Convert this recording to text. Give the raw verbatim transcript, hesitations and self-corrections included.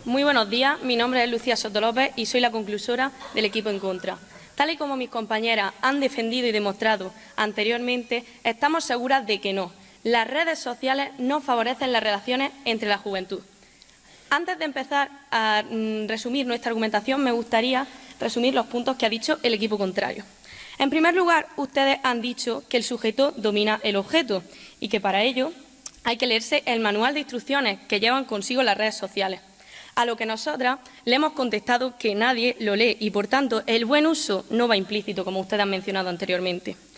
Muy buenos días, mi nombre es Lucía Soto López y soy la conclusora del equipo En Contra. Tal y como mis compañeras han defendido y demostrado anteriormente, estamos seguras de que no. Las redes sociales no favorecen las relaciones entre la juventud. Antes de empezar a mm, resumir nuestra argumentación, me gustaría resumir los puntos que ha dicho el equipo contrario. En primer lugar, ustedes han dicho que el sujeto domina el objeto y que para ello hay que leerse el manual de instrucciones que llevan consigo las redes sociales. A lo que nosotras le hemos contestado que nadie lo lee y, por tanto, el buen uso no va implícito, como ustedes han mencionado anteriormente.